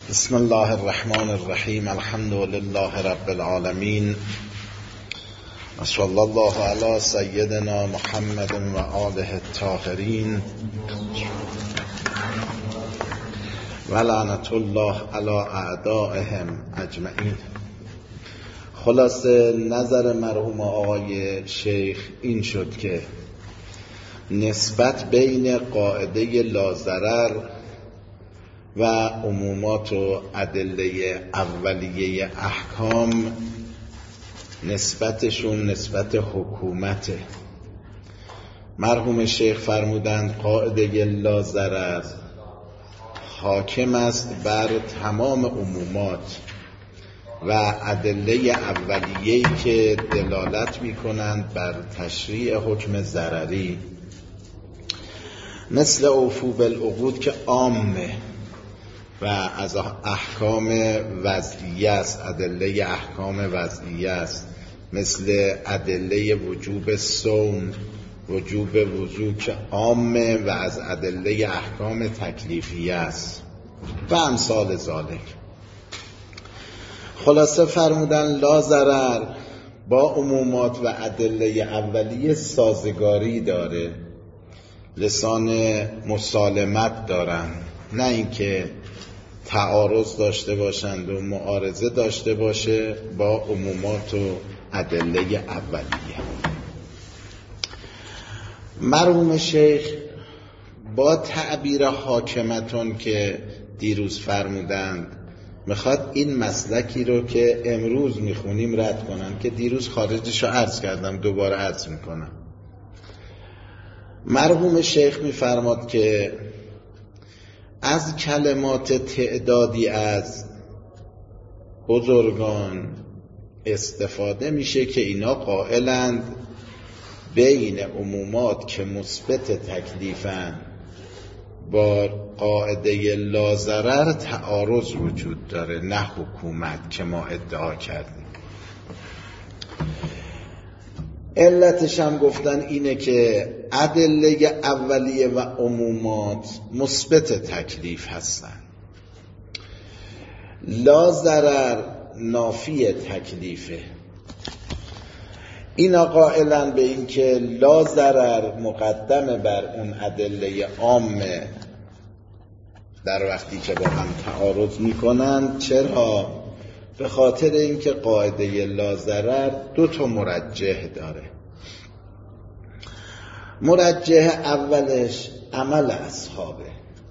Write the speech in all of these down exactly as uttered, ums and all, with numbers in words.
بسم الله الرحمن الرحیم. الحمد لله رب العالمین و صلی الله علی سیدنا محمد و آله الطاهرین و لعنت الله علی اعدائهم اجمعین. خلاصه نظر مرحوم آقای شیخ این شد که نسبت بین قاعده لاضرر و عمومات و ادله اولیه احکام نسبتشون نسبت حکومته. مرحوم شیخ فرمودند قاعده لاضرر حاکم است بر تمام عمومات و ادله اولیه‌ای که دلالت می‌کنند بر تشریع حکم ضرری، مثل اوفو بالعقود که عامه و از احکام وضعیه است، ادله احکام وضعیه است، مثل ادله وجوب صوم، وجوب وضو که عامه و از ادله احکام تکلیفیه است و امثال ذالک. خلاصه فرمودن لا ضرر با عمومات و ادله اولیه سازگاری داره، لسان مسالمت دارن، نه اینکه تعارض داشته باشند و معارضه داشته باشه با عمومات و ادله اولیه. مرحوم شیخ با تعبیر حاکمتون که دیروز فرمودند میخواد این مسلکی رو که امروز میخونیم رد کنن، که دیروز خارجش رو عرض کردم، دوباره عرض میکنم. مرحوم شیخ میفرماد که از کلمات تعدادی از بزرگان استفاده میشه که اینا قائلند بین عمومات که مثبت تکلیفن با قاعده لاضرر تعارض وجود داره، نه حکومت که ما ادعا کردیم. علتش هم گفتن اینه که ادله اولیه و عمومات مثبت تکلیف هستن، لا ضرر نافی تکلیفه. اینا قائلن به این که لا ضرر مقدمه بر اون ادله عامه در وقتی که با هم تعارض میکنن. چرا؟ به خاطر اینکه قاعده لا ضرر دو تا مرجح داره. مرجح اولش عمل اصحابه.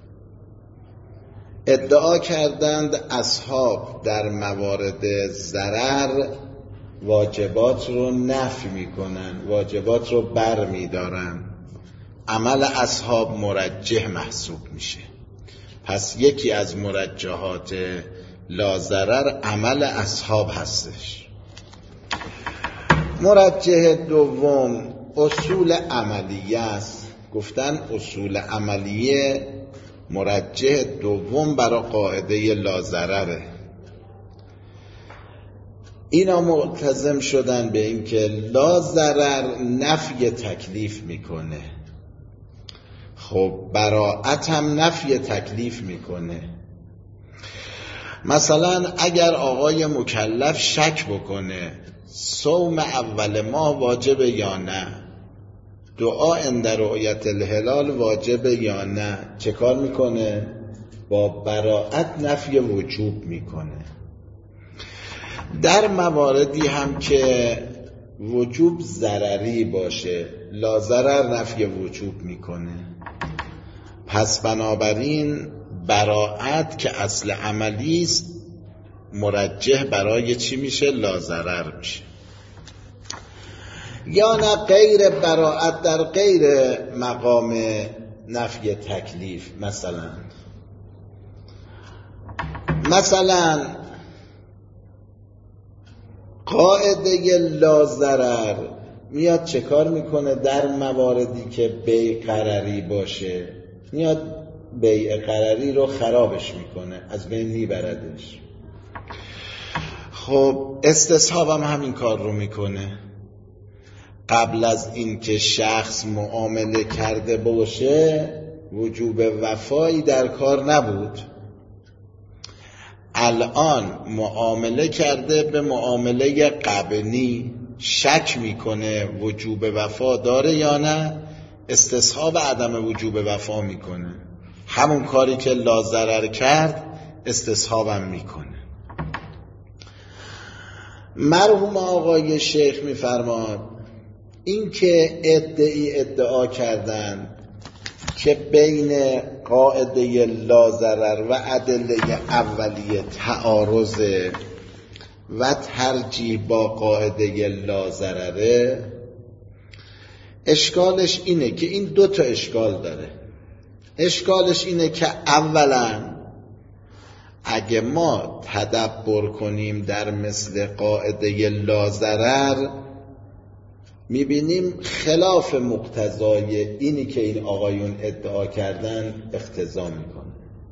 ادعا کردند اصحاب در موارد ضرر واجبات رو نفی میکنن، واجبات رو بر میدارن. عمل اصحاب مرجح محسوب میشه. پس یکی از مرجحات لا ضرر عمل اصحاب هستش. مرجح دوم اصول عملیه است. گفتن اصول عملیه مرجح دوم برای قاعده لا ضرره. اینا ملتزم شدن به این که لا ضرر نفی تکلیف میکنه. خب براءت هم نفی تکلیف میکنه. مثلا اگر آقای مکلف شک بکنه صوم اول ماه واجب یا نه، دعا عند رؤیت الهلال واجب یا نه، چه کار میکنه؟ با براءت نفی وجوب میکنه. در مواردی هم که وجوب ضرری باشه لا ضرر نفی وجوب میکنه. پس بنابراین براءت که اصل عملی است مرجح برای چی میشه؟ لا ضرر میشه. یا نه غیر براءت در غیر مقام نفی تکلیف. مثلا مثلا قاعده لا ضرر میاد چه کار میکنه؟ در مواردی که بیع قرری باشه میاد بیع قرری رو خرابش میکنه، از بین میبردش. خب استصحاب هم همین کار رو میکنه. قبل از این که شخص معامله کرده باشه وجوب وفایی در کار نبود، الان معامله کرده به معامله قبلی، شک میکنه وجوب وفا داره یا نه، استصحاب عدم وجوب وفا میکنه. همون کاری که لا ضرر کرد استصحابم میکنه. مرحوم آقای شیخ میفرماد این که ادعی ادعا کردن که بین قاعده لا ضرر و ادله اولیه تعارض و ترجیح با قاعده لا ضرره، اشکالش اینه که این دو تا اشکال داره. اشکالش اینه که اولا اگه ما تدبر کنیم در مثل قاعده لا ضرر، میبینیم خلاف مقتضای اینی که این آقایون ادعا کردن اقتضا میکنه.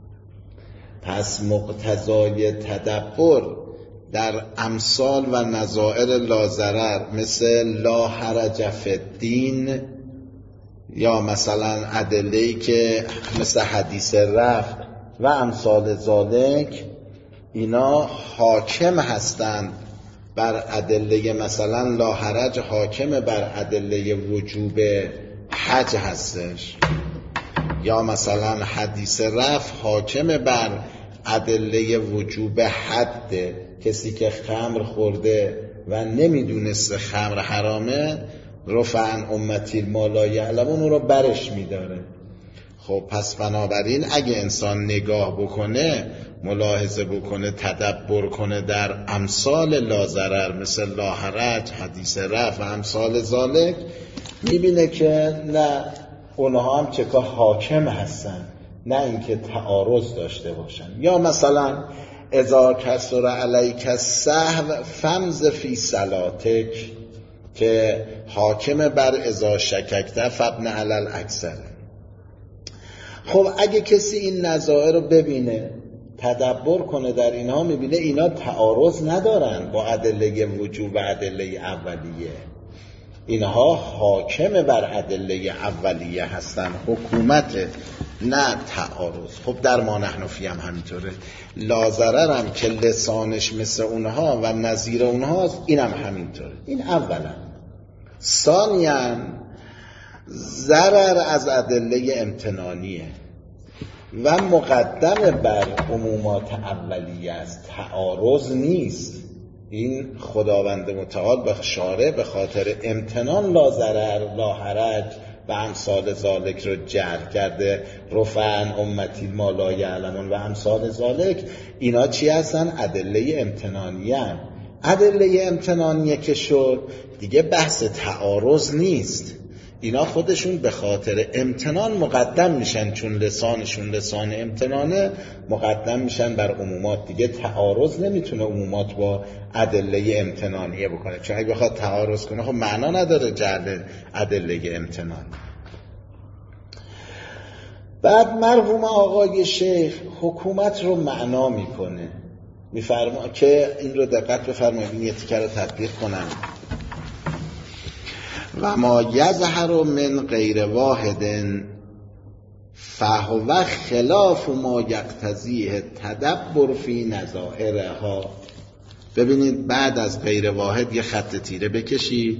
پس مقتضای تدبر در امثال و نظائر لا ضرر مثل لا حرج فی الدین، یا مثلا ادله‌ای که مثل حدیث رفع و امثال ذالک، اینا حاکم هستند بر ادله. مثلا لا حرج حاکم بر ادله وجوب حج هستش، یا مثلا حدیث رفع حاکم بر ادله وجوب حد. کسی که خمر خورده و نمیدونسته خمر حرامه، رفعن امتی ما لا یعلمون، اون رو برش میداره. خب پس بنابراین اگه انسان نگاه بکنه، ملاحظه بکنه، تدبر کنه در امثال لا ضرر مثل لا حرج، حدیث رفع و امثال ذالک، میبینه که نه اونها هم چکا حاکم هستن، نه اینکه تعارض داشته باشن. یا مثلا اذا کسر علیک السهو فمض فی صلاتک، که حاکم بر اذا شککت فابن علی الاکثر. خب اگه کسی این نظائر رو ببینه، تدبر کنه در اینها، میبینه اینا تعارض ندارن با ادله وجوب و ادله اولیه. اینها حاکم بر ادله اولیه هستن، حکومت، نه تعارض. خب در ما نحنفی هم همینطوره. لا ضرر هم که لسانش مثل اونها و نظیر اونهاست، اینم هم همینطوره. این اولا. ثانیاً ضرر از ادله امتنانیه و مقدم بر عمومات اولیه است، تعارض نیست. این خداوند متعال به شارع به خاطر امتنان لا ضرر لا حرج و امثال ذالک رو جعل کرده، رفعن امتی ما لا یعلمون و امثال ذالک. اینا چی هستن؟ ادله امتنانیه هم. ادله امتنانیه که شد دیگه بحث تعارض نیست. اینا خودشون به خاطر امتنان مقدم میشن، چون لسانشون لسان امتنانه، مقدم میشن بر عمومات. دیگه تعارض نمیتونه عمومات با ادله امتنانیه بکنه، چون اگه بخواد تعارض کنه خب معنا نداره جعل ادله امتنانی. بعد مرحوم آقای شیخ حکومت رو معنا میکنه، میفرما که این رو دقت بفرمایید، این یه تیکه رو تطبیق کنم. و ما یظهر من غیر واحد فهو خلاف ما یقتضیه تدبر فی نظائرها. ببینید بعد از غیر واحد یه خط تیره بکشید،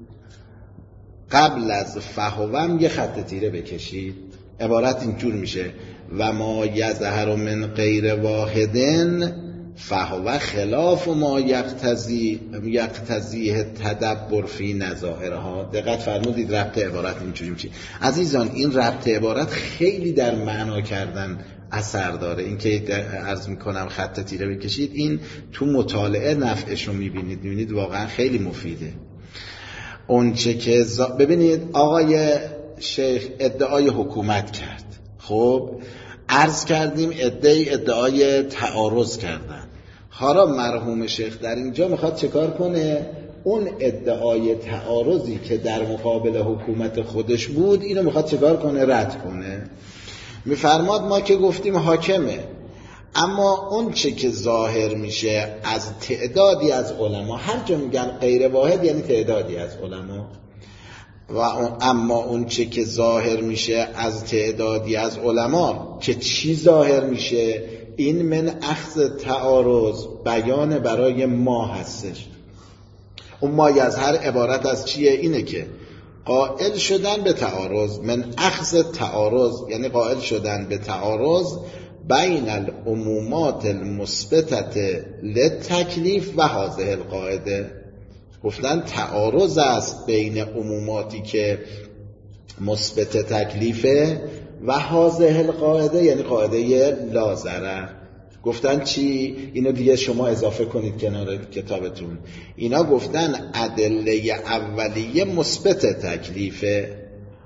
قبل از فهوم یه خط تیره بکشید. عبارت اینجور میشه و ما یظهر من غیر واحد فهو خلاف ما یقتضی یقتضیه تدبر فی نظائرها. دقت فرمودید ربط عبارت اینجوری میشه. عزیزان این ربط عبارت خیلی در معنا کردن اثر داره. این که عرض میکنم خط تیره بکشید، این تو مطالعه نفعشو میبینید، میبینید واقعا خیلی مفیده. اونچه که زا... ببینید آقای شیخ ادعای حکومت کرد، خب عرض کردیم ادعای ادعای تعارض کردن. حالا مرحوم شیخ در اینجا میخواد چه کار کنه؟ اون ادعای تعارضی که در مقابل حکومت خودش بود، اینو میخواد چه کار کنه؟ رد کنه. میفرماد ما که گفتیم حاکمه، اما اون چه که ظاهر میشه از تعدادی از علما، هر جا میگن غیر واحد یعنی تعدادی از علما، و اما اون چه که ظاهر میشه از تعدادی از علما، که چی ظاهر میشه؟ این من اخذ تعارض بیان برای ما هستش. اون مای از هر عبارت از چیه؟ اینه که قائل شدن به تعارض، من اخذ تعارض یعنی قائل شدن به تعارض بین العمومات المثبتة للتکلیف و هذه القاعده. گفتن تعارض است بین عموماتی که مثبت تکلیفه و هذه القاعده یعنی قاعده لا ضرر. گفتن چی؟ اینو دیگه شما اضافه کنید کنار کتابتون. اینا گفتن ادله اولیه مثبت تکلیفه،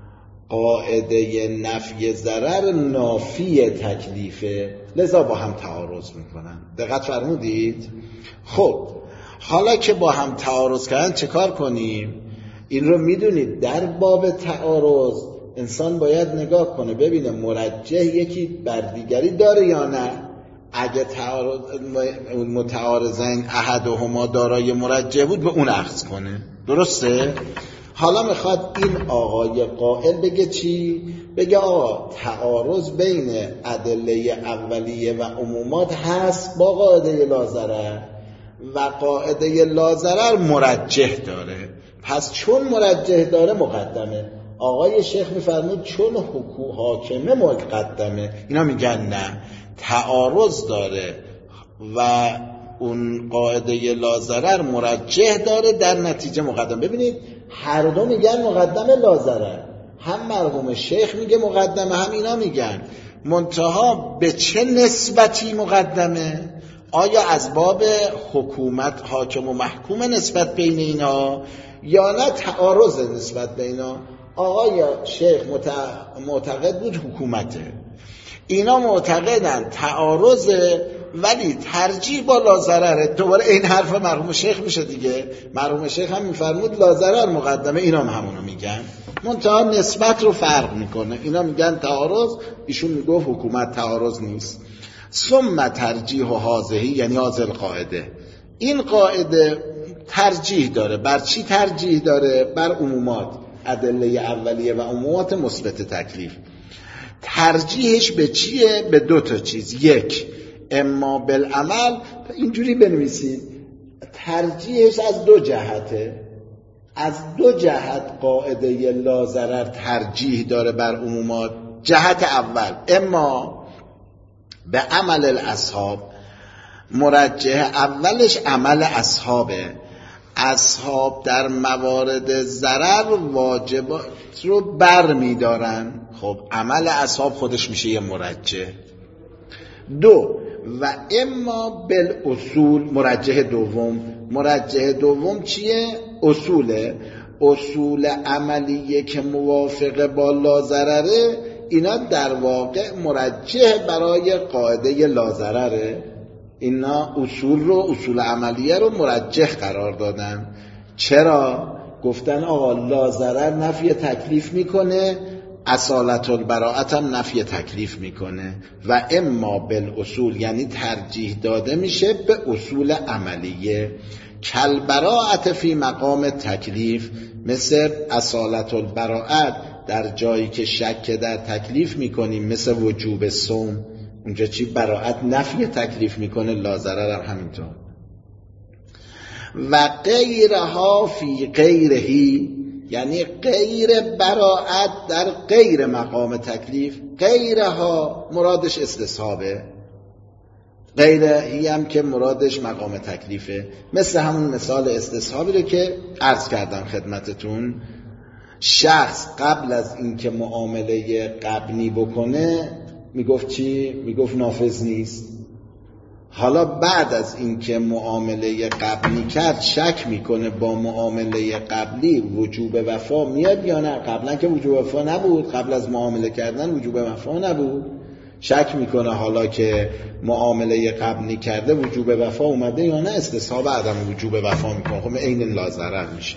قاعده نفی ضرر نافی تکلیفه، لذا با هم تعارض میکنن. دقت فرمودید؟ خب حالا که با هم تعارض کردن چه کار کنیم؟ این رو میدونید در باب تعارض انسان باید نگاه کنه ببینه مرجح یکی بر دیگری داره یا نه. اگه تعارض متعارضین احدهما دارای مرجح بود به اون اخذ کنه. درسته؟ حالا میخواد این آقای قائل بگه چی؟ بگه آقا تعارض بین ادله اولیه و عمومات هست با قاعده لا ضرر و قاعده لا ضرر مرجح داره، پس چون مرجح داره مقدمه. آقای شیخ میفرمود چون حکومت حاکمه مقدمه. اینا میگن نه، تعارض داره و اون قاعده لا ضرر مرجح داره، در نتیجه مقدم. ببینید هر دو میگن مقدمه لا ضرر، هم مرحوم شیخ میگه مقدمه هم اینا میگن. منتها به چه نسبتی مقدمه؟ آیا از باب حکومت حاکم و محکوم نسبت بین اینا یا نه تعارض نسبت بین اینا؟ آقای شیخ معتقد بود حکومته، اینا معتقدن تعارضه ولی ترجیح با لا ضرره. دوباره این حرف مرحوم شیخ میشه دیگه. مرحوم شیخ هم میفرمود لا ضرر مقدمه، اینا هم همونو میگن، منتها نسبت رو فرق میکنه. اینا میگن تعارض، ایشون میگه حکومت تعارض نیست. ثم ترجیح و هذه یعنی هذه القاعده، این قاعده ترجیح داره. بر چی ترجیح داره؟ بر عمومات، ادله اولیه و عمومات مثبت تکلیف. ترجیحش به چیه؟ به دو تا چیز. یک، اما بالعمل، اینجوری بنویسید ترجیحش از دو جهته. از دو جهت قاعده لا ضرر ترجیح داره بر عمومات. جهت اول اما به عمل الاصحاب، مرجح اولش عمل اصحابه. اصحاب در موارد ضرر واجبات رو بر می دارن. خب عمل اصحاب خودش میشه یه مرجح. دو، و اما بالاصول، مرجح دوم. مرجح دوم چیه؟ اصوله. اصول عملیه که موافق با لا ضرره، اینا در واقع مرجح برای قاعده لا ضرره. اینا اصول رو، اصول عملیه رو مرجح قرار دادن. چرا؟ گفتن آقا لا ضرر نفی تکلیف میکنه، اصالت البراءت هم نفی تکلیف میکنه. و اما بالاصول یعنی ترجیح داده میشه به اصول عملیه. کل براءت فی مقام تکلیف، مثل اصالت البراءت در جایی که شک در تکلیف میکنیم، مثل وجوب صوم، اونجا چی؟ براءت نفی تکلیف میکنه، لا ضرر هم همینطور. و غیرها فی غیرهی، یعنی غیر براءت در غیر مقام تکلیف. غیرها مرادش استصحابه، غیرهی هم که مرادش مقام تکلیفه. مثل همون مثال استصحابی رو که عرض کردم خدمتتون. شخص قبل از اینکه معامله قبنی بکنه میگفت چی؟ میگفت نافذ نیست. حالا بعد از اینکه معامله قبلی کرد شک میکنه با معامله قبلی وجوب وفا میاد یا نه. قبلا که وجوب وفا نبود، قبل از معامله کردن وجوب وفا نبود. شک میکنه حالا که معامله قبلی کرده وجوب وفا اومده یا نه، استصحاب عدم وجوب وفا میکنه. خب عین لا ضرر میشه.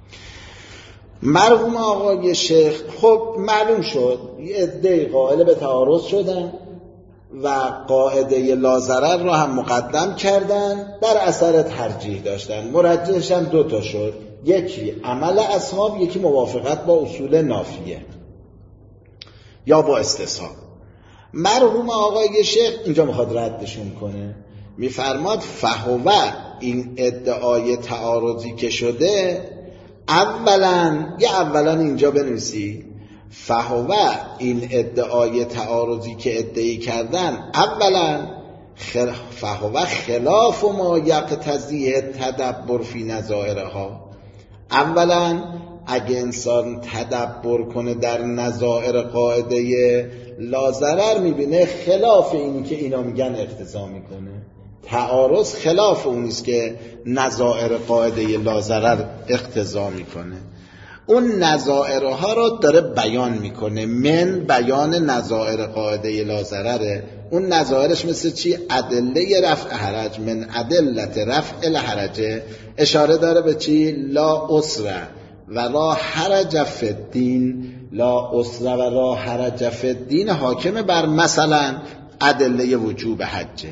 مرحوم آقای شیخ خب معلوم شد یه عده قائل به تعارض شدن و قاعده لا ضرر را هم مقدم کردن، در اثر ترجیح داشتن. مرجحش هم دو تا شد، یکی عمل اصحاب، یکی موافقت با اصول نافیه یا با استصحاب. مرحوم آقای شیخ اینجا میخواد ردشون کنه، میفرماد فهو، این ادعای تعارضی که شده، اولا، یه اولا اینجا بنویسی، فهو، این ادعای تعارضی که ادعی کردن، اولا خل... فهو خلاف ما یقتضی تدبر فی نظائرها. اولا اگه انسان تدبر کنه در نظائر قاعده لاضرر میبینه خلاف اینی که اینا میگن اقتضا میکنه. تعارض خلاف اونیست که نظائر قاعده لاضرر اقتضا میکنه. اون نظائرها رو داره بیان میکنه، من بیان نظائر قاعده لاضرره. اون نظائرش مثل چی؟ ادله رفع حرج، من ادلت رفع الحرج. اشاره داره به چی؟ لا اسره و لا حرج فی الدین. لا اسره و لا حرج فی الدین حاکم بر مثلا ادله وجوب حجه.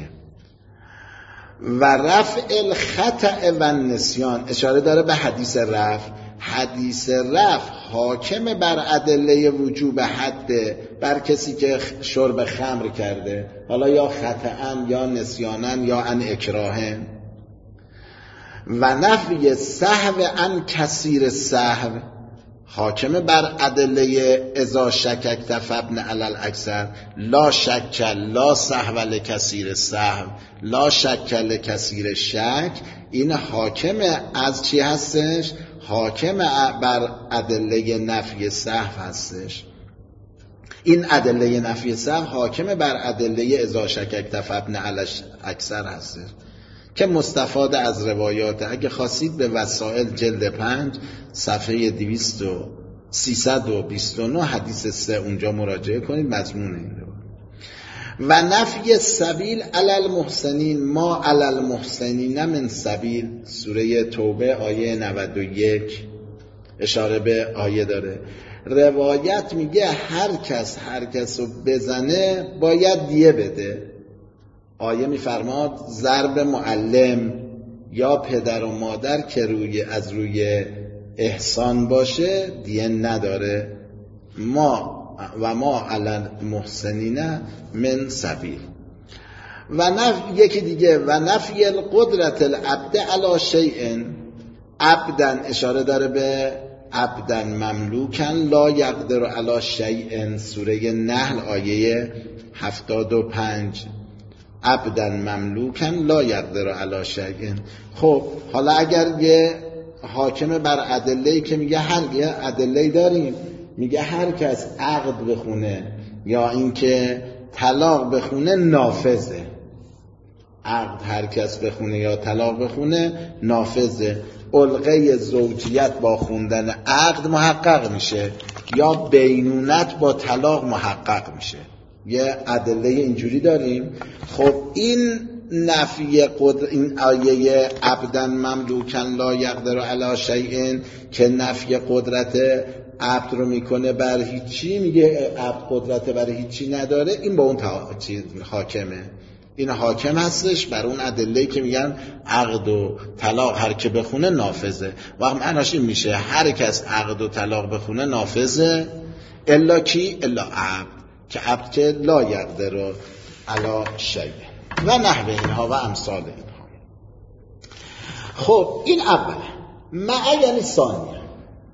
و رفع الخطأ و نسیان، اشاره داره به حدیث رفع. حدیث رفع حاکم بر ادله وجوب حد بر کسی که شرب خمر کرده، حالا یا خطأن یا نسیانن یا ان اکراهن. و نفی سهو ان کثیر سهو حاکم بر ادله اذا شککت فابن علی الاکثر. لا شک لا سهو لکثیر سهو، لا شک لکثیر شک. این حاکم از چی هستش؟ حاکم بر ادله نفی سهو هستش. این ادله نفی سهو حاکم بر ادله اذا شککت فابن علی الاکثر هستش که مستفاد از روایات. اگه خواستید به وسائل جلد پنج صفحه دویست و سیصد و بیست و نه حدیث سه اونجا مراجعه کنید مضمون این رو. و نفی سبیل علی المحسنین، ما علی المحسنین من سبیل، سوره توبه آیه نود و یک اشاره به آیه داره. روایت میگه هر کس هر کس رو بزنه باید دیه بده. آیه میفرماد ضرب معلم یا پدر و مادر که روی از روی احسان باشه دیه نداره. ما و ما علی المحسنین من سبیل. و نفی یکی دیگه، و نفی القدرت العبد علی شیء، عبدن اشاره داره به عبدن مملوکن لا یقدر علی شیء، سوره نحل آیه هفتاد و پنج. عبدن مملوکن لا یقدر علی شیء. خب حالا اگر یه حاکم بر ادله‌ای که میگه هر یه ادله‌ای داریم، میگه هر کس عقد بخونه یا اینکه طلاق بخونه نافذه. عقد هر کس بخونه یا طلاق بخونه نافذه. علقه زوجیت با خوندن عقد محقق میشه یا بینونت با طلاق محقق میشه. یه ادله اینجوری داریم. خب این نفی قدر، این آیه عبدن مملوکن لا یقدر علی شیء که نفی قدرت عبد رو میکنه بر هیچی، میگه عبد قدرت بر هیچی نداره، این با اون چیز حاکمه. این حاکم هستش بر اون ادله‌ای که میگن عقد و طلاق هر که بخونه نافذه. وقت معناش این میشه هر کس عقد و طلاق بخونه نافذه، الا کی؟ الا عبد، که عبد که لا یقدر علی شیء و نحو اینها و امثال اینها. خب این اوله. مع یعنی ثانیه.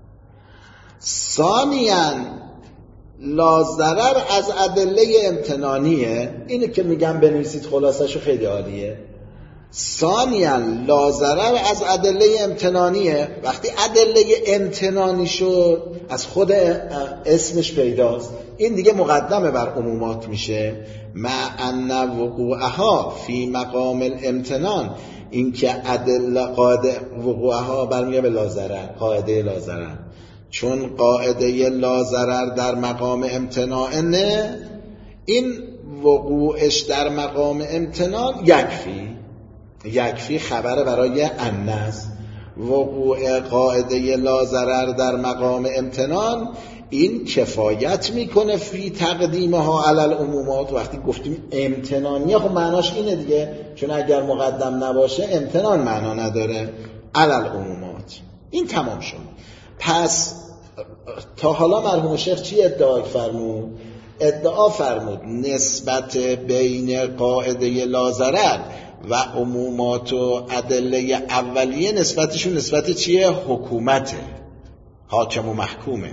ثانیاً لا ضرر از ادله امتنانیه. اینه که میگم بنویسید خلاصشو، خیلی عالیه. ثانیاً لا ضرر از ادله امتنانیه. وقتی ادله امتنانی شد از خود اسمش پیداست، این دیگه مقدمه بر عمومات میشه. مع ان وقوعها فی مقام الامتنان، این که ادله قاعده وقوعها برمیگه به لا ضرر، قاعده لا ضرر. چون قاعده لا ضرر در مقام امتنانه، این وقوعش در مقام امتنان یکفی یکفی خبر برای انس. وقوع قاعده لا ضرر در مقام امتنان این کفایت میکنه فی تقدیمها علی العمومات. وقتی گفتیم امتنانیه خب معناش اینه دیگه، چون اگر مقدم نباشه امتنان معنا نداره. علی العمومات این تمام شد. پس تا حالا مرحوم شیخ چی ادعا فرمود؟ ادعا فرمود نسبت بین قاعده لاضرر و عمومات و ادله اولیه نسبتشون نسبت چیه؟ حکومته، حاکم و محکومه.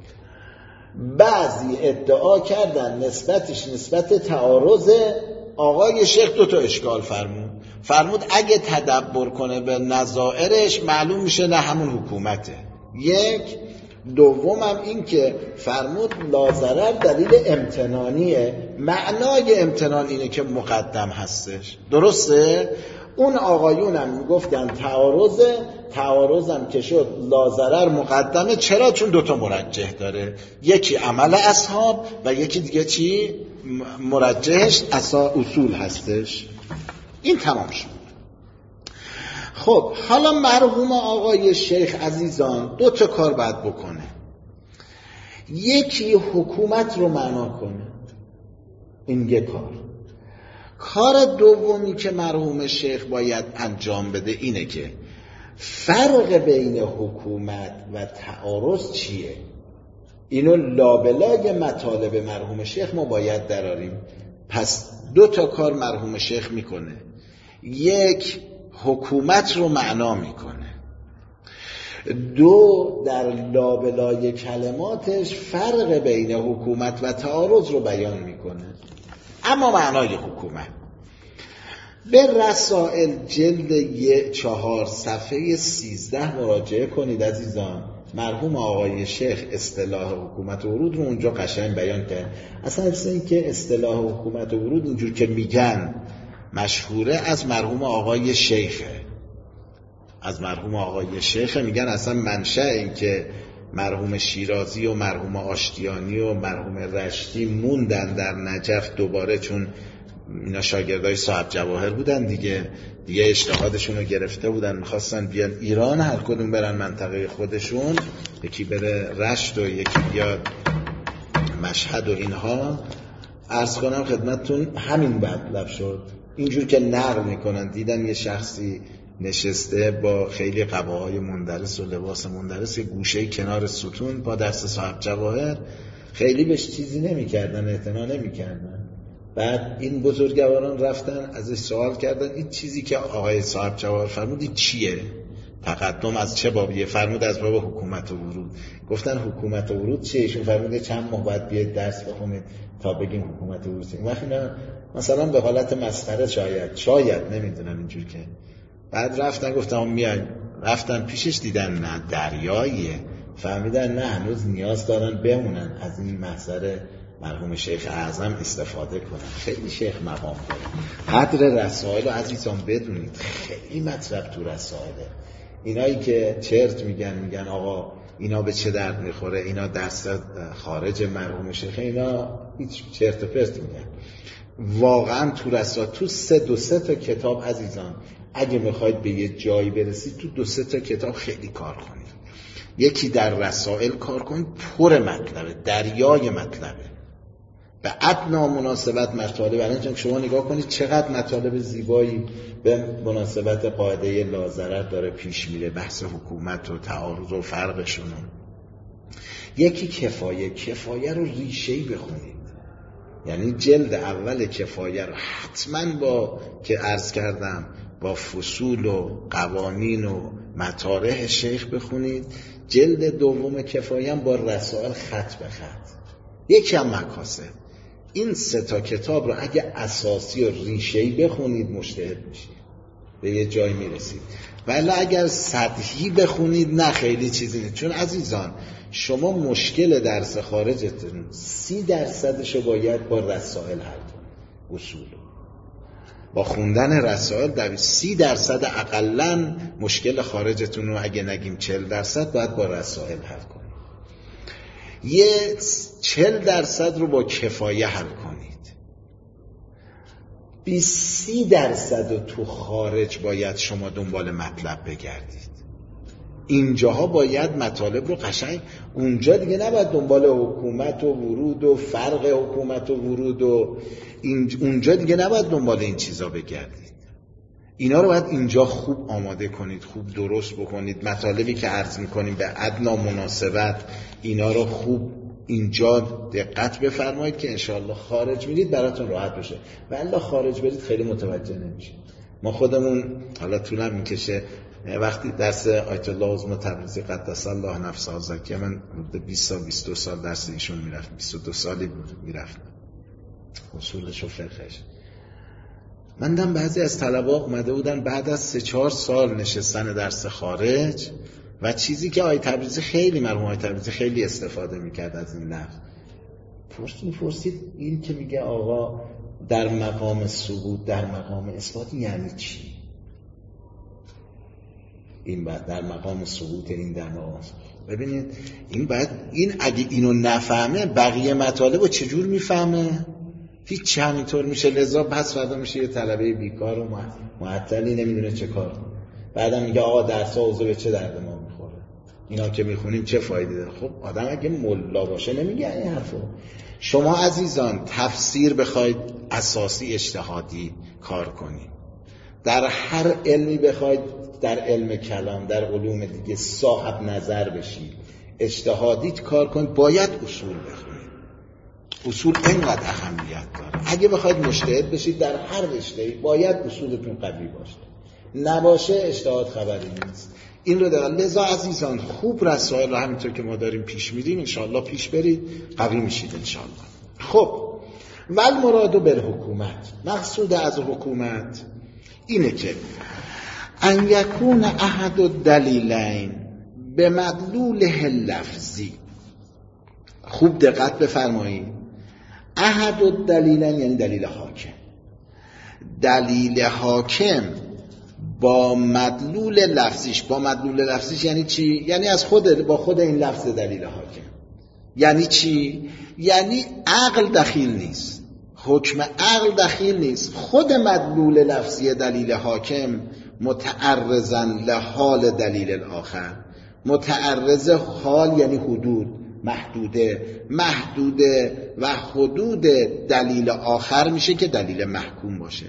بعضی ادعا کردن نسبتش نسبت تعارضه. آقای شیخ دو تا اشکال فرمود. فرمود اگه تدبر کنه به نظائرش معلوم میشه نه همون حکومته. یک. دومم این که فرمود لاضرر دلیل امتنانیه، معنای امتنان اینه که مقدم هستش. درسته؟ اون آقایونم میگفتن تعارضه، تعارضم که شد لاضرر مقدمه. چرا؟ چون دوتا مرجح داره، یکی عمل اصحاب و یکی دیگه چی؟ مرجحش اصا اصول هستش. این تمام شد. خب حالا مرحوم آقای شیخ عزیزان دو تا کار باید بکنه. یکی حکومت رو معنا کنه، این یک کار. کار دومی که مرحوم شیخ باید انجام بده اینه که فرق بین حکومت و تعارض چیه؟ اینو لابلای مطالب مرحوم شیخ ما باید دراریم. پس دو تا کار مرحوم شیخ میکنه. یک، حکومت رو معنا میکنه. دو، در لابلای کلماتش فرق بین حکومت و تعارض رو بیان میکنه. اما معنای حکومت به رسائل جلد یک چهار صفحه سیزده مراجعه کنید عزیزان. مرحوم آقای شیخ اصطلاح حکومت و ورود رو اونجا قشنگ بیان کرد. اصلا این که اصطلاح حکومت و ورود اینجور که میگن مشهوره از مرحوم آقای شیخه، از مرحوم آقای شیخه. میگن اصلا منشأ این که مرحوم شیرازی و مرحوم آشتیانی و مرحوم رشتی موندن در نجف دوباره، چون اینا شاگردای صاحب جواهر بودن دیگه دیگه اجتهادشون رو گرفته بودن، میخواستن بیان ایران، هر کدوم برن منطقه خودشون، یکی بره رشت و یکی بیاد مشهد و اینها. عرض کنم خدمتتون همین مطلب شد. اینجور که نقل میکنن دیدن یه شخصی نشسته با خیلی قباهای مندرس و لباس مندرس یه گوشه کنار ستون با درس صاحب جواهر، خیلی بهش چیزی نمیکردن، اعتنا نمیکردن. بعد این بزرگواران رفتن ازش سوال کردن این چیزی که آقای صاحب جواهر فرمود این چیه؟ تقدم از چه بابیه؟ فرمود از باب حکومت و ورود. گفتن حکومت و ورود چیه؟ ایشون فرموده چند ماه بعد بیاید درس بخونید تا بگیم حکومت و ورود. وقتی نه مثلا به حالت مسخره شاید شاید نمیدونم اینجور که بعد رفتن گفتم میایم، رفتن پیشش دیدن نه دریاییه، فهمیدن نه هنوز نیاز دارن بمونن از این محضر مرحوم شیخ اعظم استفاده کنن. خیلی شیخ مقام داره. قدر رسائل رو عزیزان بدونید، خیلی مطلب تو رسائله. اینایی که چرت میگن میگن آقا اینا به چه درد میخوره، اینا درس خارج مرحوم شیخ، اینا هیچ چرت و پرت میگن. واقعا تو رسائل تو سه دو سه تا کتاب عزیزان اگه میخواید به یه جایی برسید تو دو سه تا کتاب خیلی کار کنید. یکی در رسائل کار کنید، پر مطلبه، دریای مطلبه، به ادنا مناسبت مطالب. الان شما نگاه کنید چقدر مطالب زیبایی به مناسبت قاعده لاضرر داره پیش میره، بحث حکومت و تعارض و فرقشون. یکی کفایه، کفایه رو ریشه‌ای بخونید، یعنی جلد اول کفایه رو حتما با که عرض کردم با فصول و قوانین و مطارح شیخ بخونید. جلد دوم کفایه با رسائل خط به خط، یکی هم مکاسب. این سه تا کتاب رو اگه اساسی و ریشه‌ای بخونید مجتهد میشید، به یه جای میرسید. ولی اگر سطحی بخونید نه خیلی چیزی نیست. چون عزیزان شما مشکل درس خارجتون سی درصدشو باید با رسائل حل کنید، اصول با خوندن رسائل در سی درصد اقلن مشکل خارجتون رو اگه نگیم چهل درصد باید با رسائل حل کنید. یه چهل درصد رو با کفایه حل کنید. بیست سی درصد رو تو خارج باید شما دنبال مطلب بگردید. اینجاها باید مطالب رو قشنگ، اونجا دیگه نباید دنبال حکومت و ورود و فرق حکومت و ورود و این، اونجا دیگه نباید دنبال این چیزا بگردید. اینا رو باید اینجا خوب آماده کنید، خوب درست بکنید. مطالبی که عرض میکنیم به ادنا مناسبت اینا رو خوب اینجا دقت بفرمایید که انشاءالله خارج میرید براتون راحت بشه، و الا خارج برید خیلی متوجه نمیشید. ما خودمون حالا طولم میکشه، وقتی درس آیت الله عظمی تبریزی قدس الله نفسه زکیه، من بیست سال بیست و دو سال درس ایشون میرفتم، بیست و دو سالی بود میرفتم اصولش و فقهش. من دیدم بعضی از طلبه اومده بودن بعد از سه چهار سال نشستن درس خارج و چیزی که آیت تبریزی خیلی مرحوم آیت تبریزی خیلی استفاده میکرد از این لفظ، پرسید پرسید این که میگه آقا در مقام ثبوت در مقام اثبات یعنی چی؟ این بعد در مقام ثبوت، این در مقام، ببینید این بعد این اگه اینو نفهمه بقیه مطالب رو چجور میفهمه؟ هیچ همینطور میشه. لذا پس فردا میشه یه طلبه بیکار و معطلی نمیدونه چه کار کنه. بعدم میگه آقا درس‌ها اوضاع به چه درد ما میخوره، اینا که میخونیم چه فایده داره؟ خب آدم اگه ملا باشه نمیگه این حرفو. شما عزیزان تفسیر بخواید اساسی اجتهادی کار کنید، در هر علمی بخواید، در علم کلام در علوم دیگه صاحب نظر بشید، اجتهادی کار کنید، باید اصول بخونید. اصول اینقدر اهمیت داره. اگه بخواید مجتهد بشید در هر رشته‌ای باید اصولتون قوی باشه، نباشه اجتهاد خبری نیست. این رو دارم. لذا عزیزان خوب رسائل رو همینطور که ما داریم پیش میریم انشاءالله پیش برید، قوی میشید انشاءالله. خب ول مراد بالحکومت، مقصود از حکومت اینه که ان یکون احد الدلیلین به مدلوله لفظی. خوب دقت بفرمایید، احد الدلیلین یعنی دلیل حاکم. دلیل حاکم با مدلول لفظیش، با مدلول لفظیش یعنی چی؟ یعنی از خود با خود این لفظ دلیل حاکم. یعنی چی؟ یعنی عقل دخیل نیست، حکم عقل دخیل نیست، خود مدلول لفظی دلیل حاکم متعرضاً لحال دلیل الاخر. متعرض حال یعنی حدود، محدوده، محدوده و حدود دلیل آخر میشه که دلیل محکوم باشه.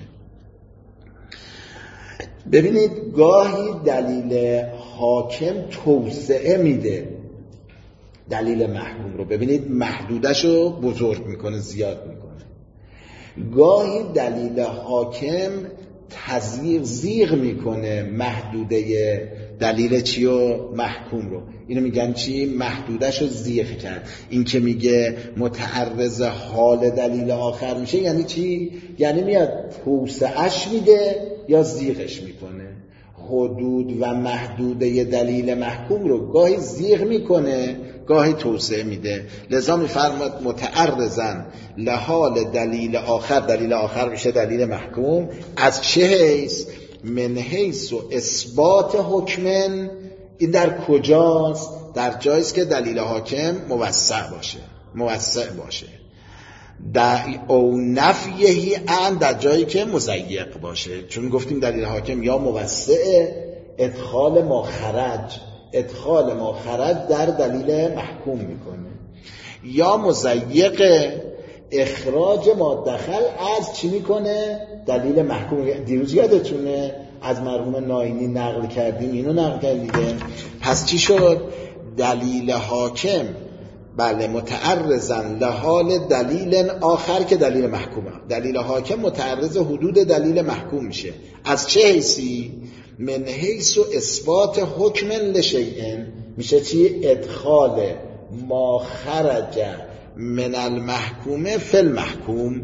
ببینید گاهی دلیل حاکم توسعه میده دلیل محکوم رو، ببینید محدودش رو بزرگ میکنه، زیاد میکنه. گاهی دلیل حاکم تزییق زیغ میکنه محدوده دلیل چی و محکوم رو. اینو میگن چی؟ محدودش رو زیغ کرد. این که میگه متعرض حال دلیل آخر میشه یعنی چی؟ یعنی میاد توسعهش میده یا زیغش میکنه. حدود و محدوده دلیل محکوم رو گاهی زیغ میکنه گاهی توسعه میده. لذا میفرماد متعرضاً لحال دلیل آخر، دلیل آخر میشه دلیل محکوم. از چه حیث؟ من حیث و اثبات حکمن. این در کجاست؟ در جاییست که دلیل حاکم موسع باشه، موسع باشه. در او نفیهی ان، در جایی که مضیق باشه. چون گفتیم دلیل حاکم یا موسع، ادخال ما خرج، ادخال ما خرج در دلیل محکوم میکنه، یا مضیق، اخراج ما دخل از چی میکنه؟ دلیل محکوم. دیروز یادتونه از مرحوم ناینی نقل کردیم، اینو نقل کردیم. پس چی شد؟ دلیل حاکم بله متعرضاً لحال دلیل آخر که دلیل محکومه. دلیل حاکم متعرض حدود دلیل محکوم میشه. از چه حیثی؟ من حیث و اثبات حکم لشیئن، میشه چی؟ ادخال ما خرج من المحکومه فی المحکوم.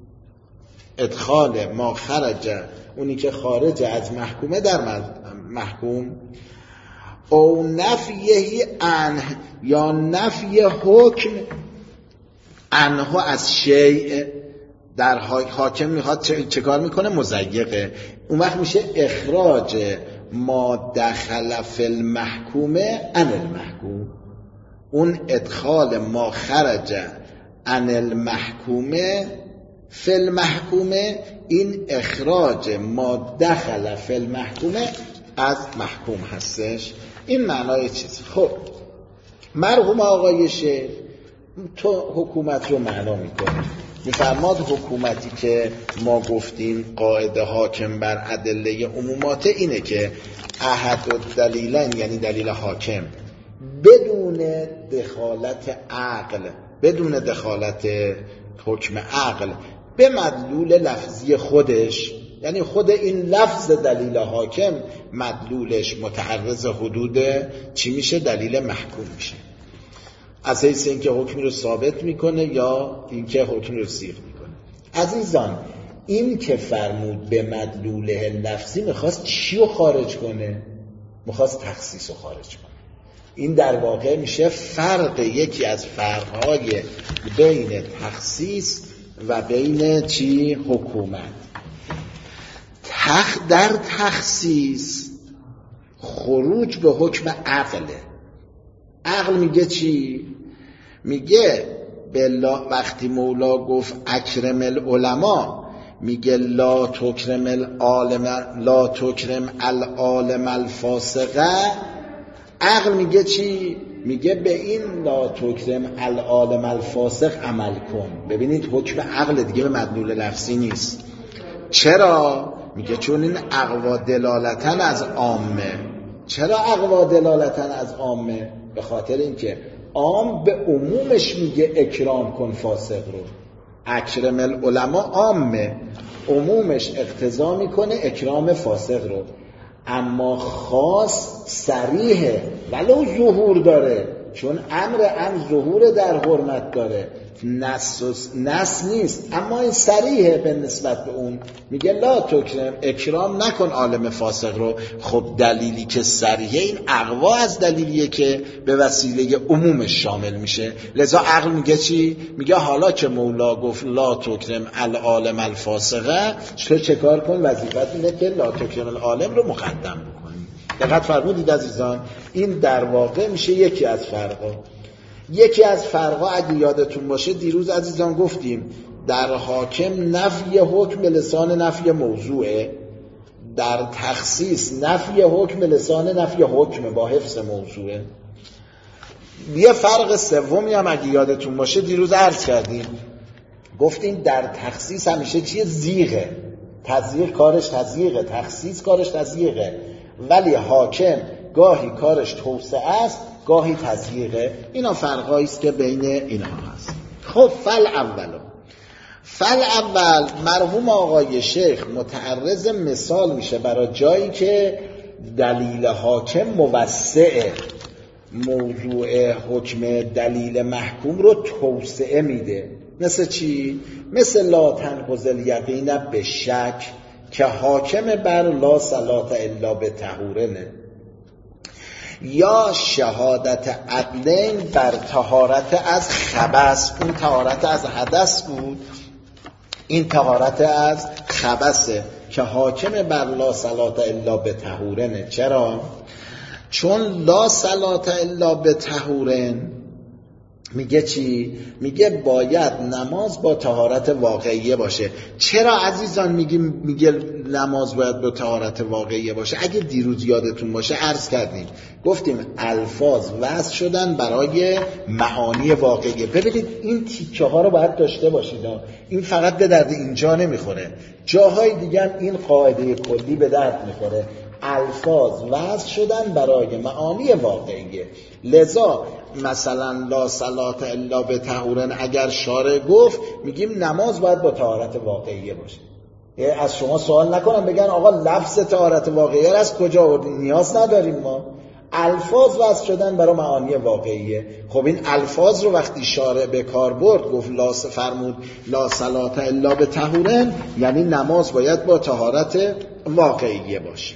ادخال ما خرج، اونی که خارج از محکومه در محکوم. او نفیهی عنه، یا نفی حکم عنه از شیء. در حاکم میخواد چه, چه کار میکنه؟ مضیقه. اون وقت میشه اخراج ما دخل فی المحکومه عن المحکوم. اون ادخال ما خرج عن المحکومه فی المحکومه، این اخراج ما دخل فی المحکومه از محکوم هستش. این معنای چیز. خب مرحوم آقای شیخ تو حکومت رو معنا میکنه، میفرماد حکومتی که ما گفتیم قاعده حاکم بر ادله عمومات اینه که احد الدلیلین یعنی دلیل حاکم بدون دخالت عقل، بدون دخالت حکم عقل به مدلول لفظی خودش، یعنی خود این لفظ دلیل حاکم مدلولش متعرض حدود چی میشه؟ دلیل محکوم میشه، از حیث اینکه حکمی رو ثابت میکنه یا اینکه حکمی رو صیغ میکنه. عزیزان این که فرمود به مدلول لفظی میخواست چی رو خارج کنه؟ میخواست تخصیص رو خارج کنه. این در واقع میشه فرق، یکی از فرقهای بین تخصیص و بین چی؟ حکومت. تخ در تخصیص خروج به حکم عقله. عقل میگه چی؟ میگه بلا وقتی مولا گفت اکرم العلماء، میگه لا تکرم العالم لا تکرم العالم الفاسقه. عقل میگه چی؟ میگه به این لا تکرم العالم الفاسق عمل کن. ببینید حکم عقل دیگه به مدلول لفظی نیست. چرا؟ میگه چون این اقوا دلالتن از عامه. چرا اقوا دلالتن از عامه؟ به خاطر اینکه عام به عمومش میگه اکرام کن فاسق رو. اکرم العلماء عامه، عمومش اقتضا میکنه اکرام فاسق رو، اما خاص صریحه ولو ظهور داره، چون امر ام ظهور در حرمت داره، نص نص نیست، اما این صریحه به نسبت به اون. میگه لا تکرم، اکرام نکن عالم فاسق رو. خب دلیلی که صریحه این اقوا از دلیلیه که به وسیله عمومش شامل میشه. لذا عقل میگه چی؟ میگه حالا که مولا گفت لا تکرم العالم الفاسقه، تو چه کار کن؟ وظیفت اینه که لا تکرم العالم رو مقدم بکنی. دقت فرمودید عزیزان؟ این در واقع میشه یکی از فرقا. یکی از فرقا اگه یادتون باشه دیروز عزیزان گفتیم در حاکم نفی حکم لسان نفی موضوعه، در تخصیص نفی حکم لسان نفی حکم با حفظ موضوعه. یه فرق سومی هم اگه یادتون باشه دیروز عرض کردیم، گفتیم در تخصیص همیشه چیه؟ زیغه، تزییق کارش تزییقه، تخصیص کارش تزییقه، ولی حاکم گاهی کارش توسعه است گاهی تزییقه. اینا فرقایی است که بین اینها هست. خب فل اولو فل اول مرحوم آقای شیخ متعرض مثال میشه برای جایی که دلیل حاکم موسعه، موضوع حکم دلیل محکوم رو توسعه میده. مثل چی؟ مثل لا تنقض الیقین به شک که حاکم بر لا صلاة الا به طهورنه، یا شهادت عدلین بر طهارت از خبث. اون طهارت از حدث بود، این طهارت از خبثه که حاکم بر لا صلاة الا به طهورنه. چرا؟ چون لا صلاة الا به طهورن میگه چی؟ میگه باید نماز با طهارت واقعیه باشه. چرا عزیزان میگیم میگه نماز باید با طهارت واقعیه باشه؟ اگه دیروز یادتون باشه عرض کردیم، گفتیم الفاظ وضع شدن برای معانی واقعیه. ببینید این تیکه ها رو باید داشته باشید، این فقط به درد اینجا نمیخوره، جاهای دیگه هم این قاعده کلی به درد میخوره. الفاظ وضع شدن برای معانی واقعیه. لذا مثلا لا صلاة الا به طهورن اگر شارع گفت، میگیم نماز باید با طهارت واقعیه باشه. از شما سوال نکنم بگن آقا لفظ طهارت واقعیه از کجا آوردین؟ نیاز نداریم ما. الفاظ وضع شدن برای معانی واقعیه. خب این الفاظ رو وقتی شارع به کار برد، گفت لا فرمود لا صلاة الا به طهورن، یعنی نماز باید با طهارت واقعیه باشه.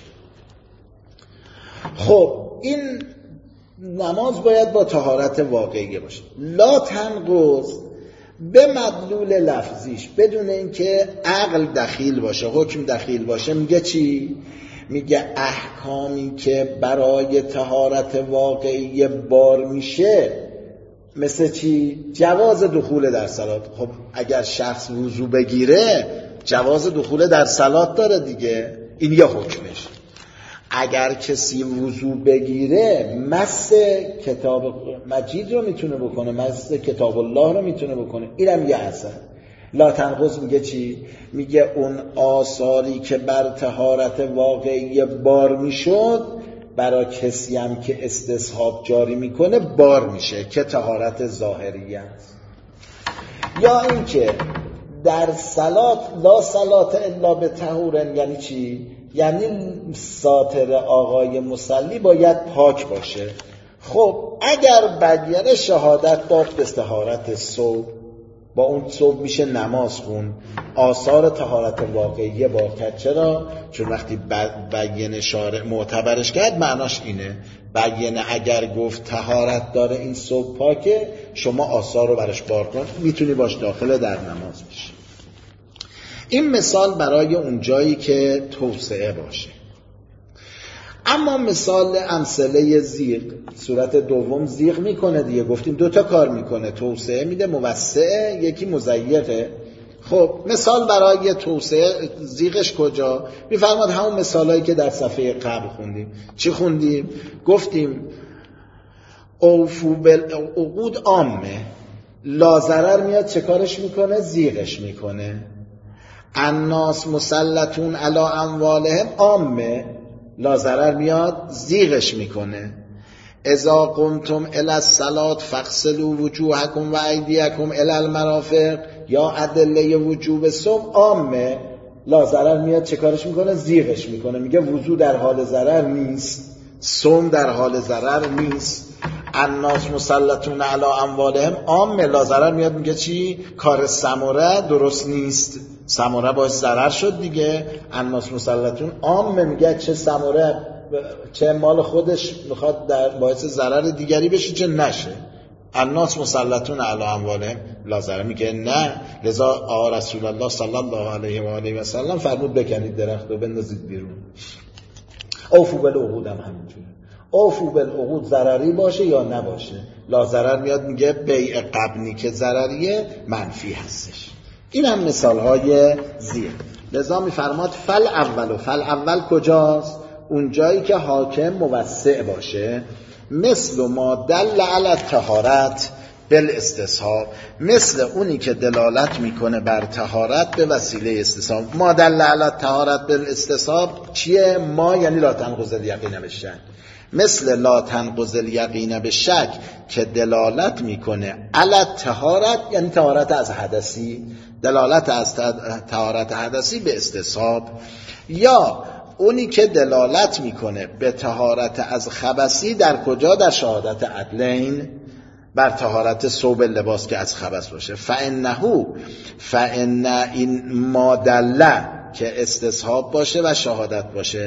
خب این نماز باید با طهارت واقعیه باشه. لا تنقض به مدلول لفظیش بدون اینکه عقل دخیل باشه، حکم دخیل باشه، میگه چی؟ میگه احکامی که برای طهارت واقعیه بار میشه، مثل چی؟ جواز دخول در صلات. خب اگر شخص وضو بگیره جواز دخول در صلات داره دیگه، این یه حکمش. اگر کسی وضو بگیره مس کتاب مجید رو میتونه بکنه، مس کتاب الله رو میتونه بکنه، اینم یه اثر. لا تنقض میگه چی؟ میگه اون آثاری که بر طهارت واقعی بار میشد برای کسی هم که استصحاب جاری میکنه بار میشه که طهارت ظاهری است. یا اینکه در صلات لا صلات الا بطهور، یعنی چی؟ یعنی ساتر آقای مصلی باید پاک باشه. خب اگر بیان شهادت داد به طهارت ثوب، با اون ثوب میشه نماز خون، آثار طهارت واقعیه با کرد. چرا؟ چون وقتی بیان شارع معتبرش کرد معناش اینه، بیان اگر گفت طهارت داره این ثوب پاکه، شما آثار رو برش بار کن، میتونی باش داخل در نماز بشی. این مثال برای اون جایی که توسعه باشه. اما مثال امثله زیغ، صورت دوم زیغ میکنه دیگه، گفتیم دو تا کار میکنه، توسعه میده، موسعه، یکی مضیقه. خب مثال برای توسعه زیغش کجا؟ میفرماد همون مثالایی که در صفحه قبل خوندیم. چی خوندیم؟ گفتیم اوفو بالعقود عامه، لا میاد چه کارش میکنه؟ زیغش میکنه. الناس مسلطون علی اموالهم عامه، لا میاد زیغش میکنه. اذا قمتم الی الصلاة فاغسلوا وجوهکم و ایدیکم الی المرافق، یا ادله وجوب صوم عامه، لا میاد چه کارش میکنه؟ زیغش میکنه، میگه وضو در حال ضرر نیست، صوم در حال ضرر نیست. الناس مسلطون علی اموالهم عامه، لا میاد میگه چی؟ کار سمره درست نیست، سمره باش ضرر شد دیگه. الناس مسلطون عامه، میگه چه سمره چه مال خودش میخواد در باعث ضرر دیگری بشه چه نشه. الناس مسلطون علی اموالهم لا میگه نه. لذا آقا رسول الله صلی الله علیه و آله و سلم فرمود بکنید درخت و بندازید بیرون. اوفو بالعقود هم همینجوره، اوفو بالعقود ضرری باشه یا نباشه، لا ضرر میاد میگه بیع قبنی که ضرریه منفی هستش. این هم مثال های زیر. لذا میفرماد فل اول و فل اول کجاست؟ اون جایی که حاکم موسع باشه، مثل ما دل علی الطهارت بالاستصحاب، مثل اونی که دلالت میکنه بر طهارت به وسیله استصحاب. ما دل علی الطهارت بالاستصحاب چیه؟ ما یعنی لا تنقض الیقین بالشک، مثل لا تنقض الیقین بالشک که دلالت میکنه علی الطهارت، یعنی طهارت از حدثی، دلالت از طهارت حدثی به استصحاب. یا اونی که دلالت میکنه به طهارت از خبثی، در کجا؟ در شهادت عدلین، بر طهارت ثوب لباس که از خبث باشه. فانه فان این مادله که استصحاب باشه و شهادت باشه،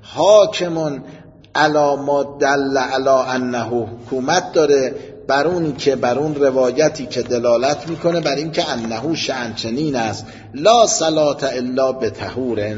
حاکمون علا ما دل علا انه، حکومت داره بر اونی که بر اون روایتی که دلالت میکنه بر این که انه شأن چنین است. لا صلاة الا بطهور،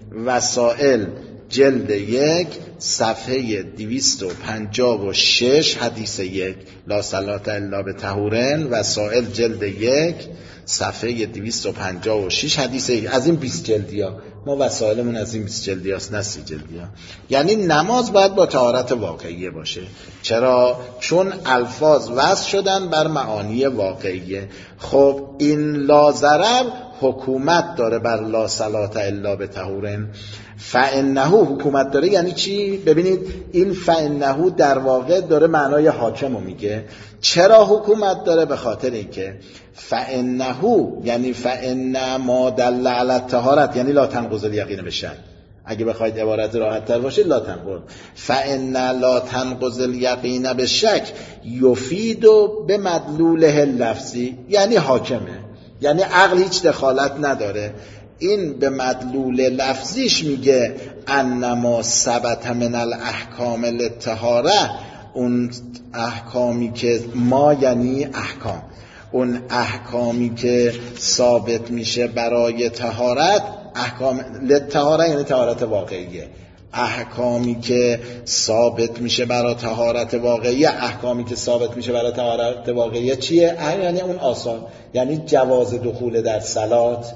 وسائل جلد یک صفحه دویست و پنجاه و شش حدیث یک. لا صلاة الا بطهورن، وسائل جلد یک صفحه دویست و پنجاه و شش حدیث یک. از این بیست جلدی ها، ما وسائلمون از این بیست جلدی هاست، نه سی جلدی ها. یعنی نماز باید با طهارت واقعیه باشه. چرا؟ چون الفاظ وضع شدن بر معانی واقعیه. خب این لا ضرر حکومت داره بر لا صلاة الا بطهورن. فانه حکومت داره یعنی چی؟ ببینید این فانه در واقع داره معنای حاکمو میگه. چرا حکومت داره؟ به خاطر اینکه فانه یعنی فان ما دل علی الطهارت، یعنی لا تنقض الیقین بالشک. اگه بخواید عبارت راحت تر باشه لا تنقض، فان لا تنقض الیقین بالشک یفید به مدلوله لفظی، یعنی حاکمه، یعنی عقل هیچ دخالت نداره. این به مدلول لفظیش میگه انما ثبت من الاحکام للطهاره، اون احکامی که ما یعنی احکام، اون احکامی که ثابت میشه برای طهارت، احکام للطهاره یعنی طهارت واقعیه، احکامی که ثابت میشه برای طهارت واقعیه، احکامی که ثابت میشه برای طهارت واقعیه چیه؟ یعنی اون آثار، یعنی جواز دخول در صلات.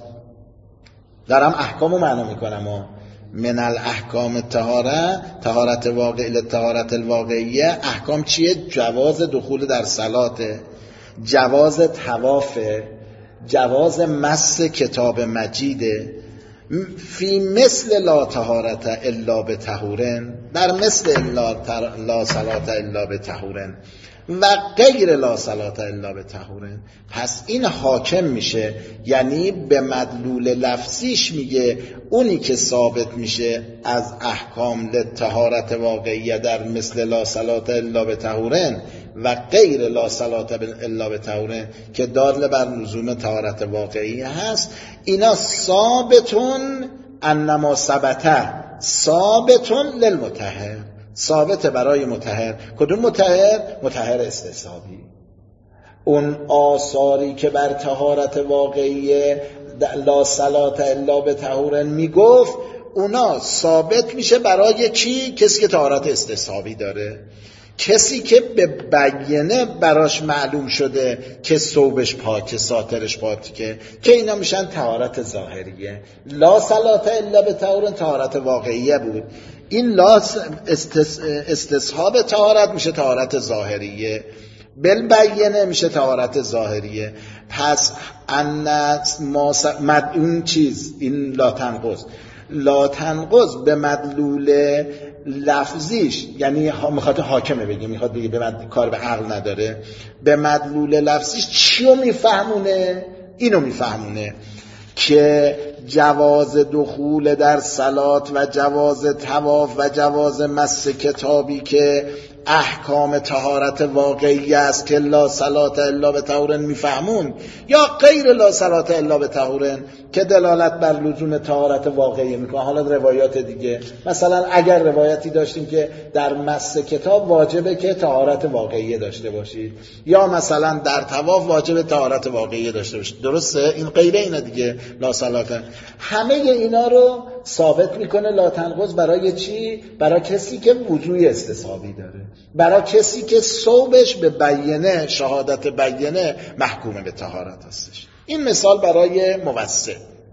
دارم احکامو معنا میکنم ها. من الاحکام طهاره، طهارت واقعی، طهارت الواقعیه. احکام چیه؟ جواز دخول در صلات، جواز طواف، جواز مس کتاب مجیده، فی مثل لا طهارت الا بطهورن، در مثل لا, تر... لا صلاة الا بطهورن و غیر لا صلاة الا بطهورن. پس این حاکم میشه، یعنی به مدلول لفظیش میگه اونی که ثابت میشه از احکام لطهارت واقعیه در مثل لا صلاة الا بطهورن و غیر لا صلاة الا بطهورن که دال بر لزوم طهارت واقعی هست، اینا ثابتون انما ثبته ثابتون للمطهر، ثابت برای مطهر. کدوم مطهر؟ مطهر استصحابی. اون آثاری که بر طهارت واقعی لا صلاة الا بطهورن میگفت، اونا ثابت میشه برای چی؟ کسی که طهارت استصحابی داره، کسی که به بیانه براش معلوم شده که ثوبش پاکه، ساترش پاکه، که اینا میشن طهارت ظاهریه. لا صلاة الا بطهورن طهارت واقعیه بود، این لا استصحاب طهارت میشه طهارت ظاهریه، بالبینه میشه طهارت ظاهریه. پس ان ما مدعون چیز این لا تنقض لا تنقض به مدلول لفظیش، یعنی میخواد حاکمه بگه، میخواد بگه به مد... کار به عقل نداره، به مدلول لفظیش چیو میفهمونه؟ اینو میفهمونه که جواز دخول در صلات و جواز طواف و جواز مس کتابی که احکام طهارت واقعی است که لا صلاة الا بطهورن میفهمون، یا غیر لا صلاة الا بطهورن که دلالت بر لزوم طهارت واقعی میکنه. حالا روایات دیگه، مثلا اگر روایتی داشتیم که در مس کتاب واجبه که طهارت واقعی داشته باشید، یا مثلا در طواف واجب طهارت واقعی داشته باشید، درسته؟ این غیر اینا دیگه لا صلاة، همه اینا رو ثابت میکنه لا تنقض. برای چی؟ برای کسی که وضوء استصحابی داره، برای کسی که ثوبش به بیانه، شهادت بیانه محکوم به طهارت هستش. این مثال برای موسع.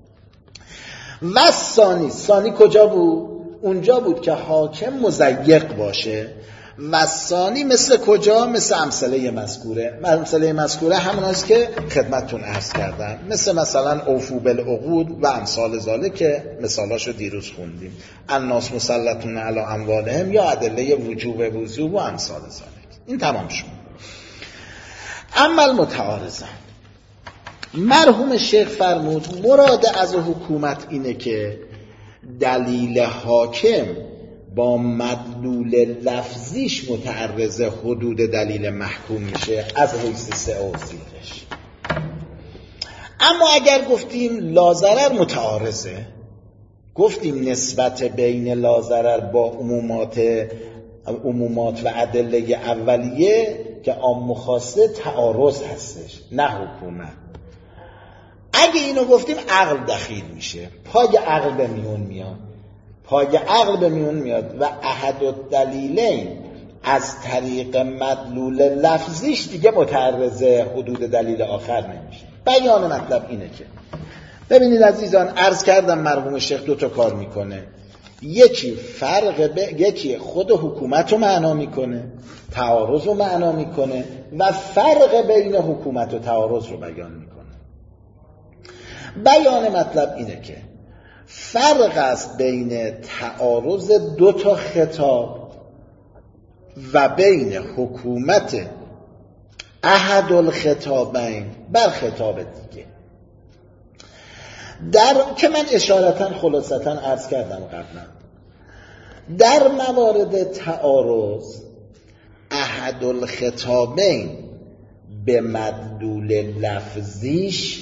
و ثانی، ثانی کجا بود؟ اونجا بود که حاکم مضیق باشه. و ثانی مثل کجا؟ مثل امثله مذکوره. امثله مذکوره همون است که خدمتتون عرض کردم، مثل مثلا اوفو بالعقود و امثال ذالک که مثالاشو دیروز خوندیم، الناس مسلطون علی اموالهم یا ادله وجوب وضوء و امثال ذالک. این تمام شد. اما المتعارضه، مرحوم شیخ فرمود مراد از حکومت اینه که دلیل حاکم با مدلول لفظیش متعرض حدود دلیل محکوم میشه از حیث سعه و زیرش. اما اگر گفتیم لازرر متعارضه، گفتیم نسبت بین لازرر با عمومات عمومات و ادله اولیه که عام و خاصه تعارض هستش، نه حکومت. اگه اینو گفتیم عقل دخیل میشه، پای عقل به میون میاد، پای عقل به میون میاد و احد الدلیلین از طریق مدلول لفظیش دیگه متعرض حدود دلیل آخر نمیشه. بیان مطلب اینه که ببینید عزیزان، عرض کردم مرحوم شیخ دو تا کار میکنه، یکی فرق ب... یکی خود حکومت رو معنا میکنه، تعارض رو معنا میکنه، و فرق بین حکومت و تعارض رو بیان میکنه. بیان مطلب اینه که فرق است بین تعارض دو تا خطاب و بین حکومت احد الخطابین بر خطاب دیگه. در که من اشارتا خلاصتا عرض کردم قبلا، در موارد تعارض احد الخطابین به مدلول لفظیش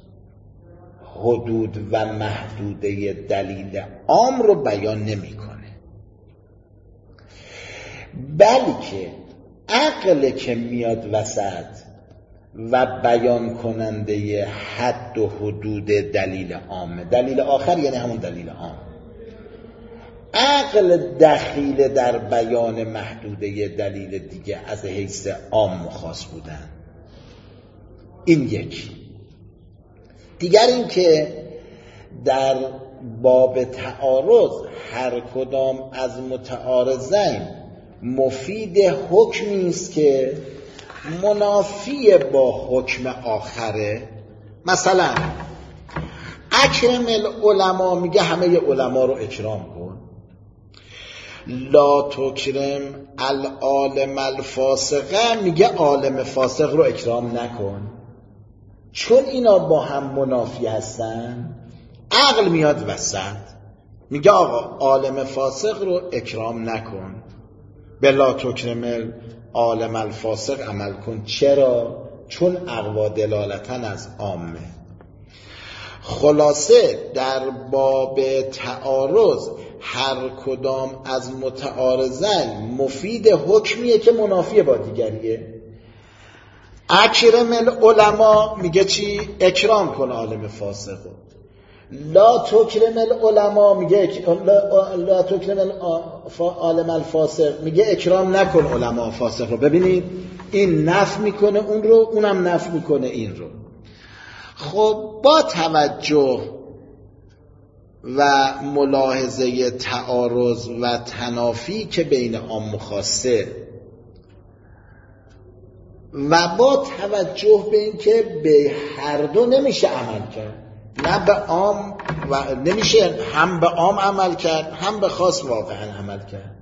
حدود و محدوده دلیل عام رو بیان نمیکنه، بلکه عقل که میاد وسط و بیان کننده حد و حدود دلیل عامه. دلیل آخر یعنی همون دلیل عام. عقل دخیل در بیان محدوده دلیل دیگه از حیث عام و خاص بودن. این یک. دیگر این که در باب تعارض هر کدام از متعارضین مفید حکمی است که منافی با حکم آخره. مثلا اکرم العلماء میگه همه علما رو اکرام کن. لا تکرم العالم الفاسقه میگه عالم فاسق رو اکرام نکن. چون اینا با هم منافی هستن عقل میاد وسط، میگه آقا عالم فاسق رو اکرام نکن، به لا تکرم العالم الفاسق عمل کن. چرا؟ چون اقوا دلالتن از عامه. خلاصه در باب تعارض هر کدام از متعارضین مفید حکمیه که منافی با دیگریه. اکرم العلماء میگه چی؟ اکرام کن عالم فاسق. لا تکرم العلماء میگه لا, لا تکرم العالم الفاسق میگه اکرام نکن علما فاسق رو. ببینید این نفی میکنه اون رو، اونم نفی میکنه این رو. خب با توجه و ملاحظه تعارض و تنافی که بین عام و خاصه و با توجه به این که به هر دو نمیشه عمل کرد، نه به عام و نمیشه هم به عام عمل کرد هم به خاص واقعا عمل کرد.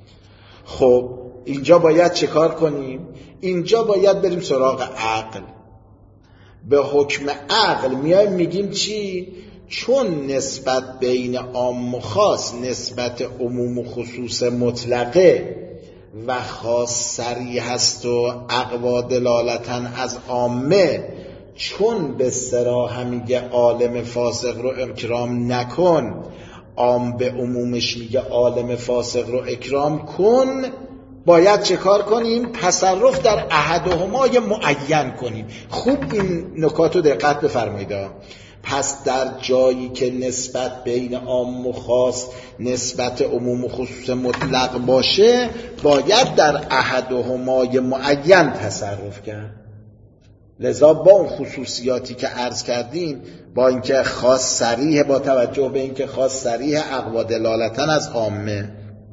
خب اینجا باید چه کار کنیم؟ اینجا باید بریم سراغ عقل. به حکم عقل میایم میگیم چی؟ چون نسبت بین عام و خاص نسبت عموم و خصوص مطلقه و خاص صریح هست و اقوا دلالتن از عامه، چون به صراحه میگه عالم فاسق رو اکرام نکن، عام به عمومش میگه عالم فاسق رو اکرام کن، باید چه کار کنیم؟ تصرف در احدهما معین کنیم. خوب این نکات رو دقت بفرمایید. پس در جایی که نسبت بین عام و خاص نسبت عموم و خصوص مطلق باشه باید در احدهما معین تصرف کرد. لذا با اون خصوصیاتی که عرض کردیم، با اینکه خاص صریح، با توجه به اینکه خاص صریح اقوا دلالتن از عامه،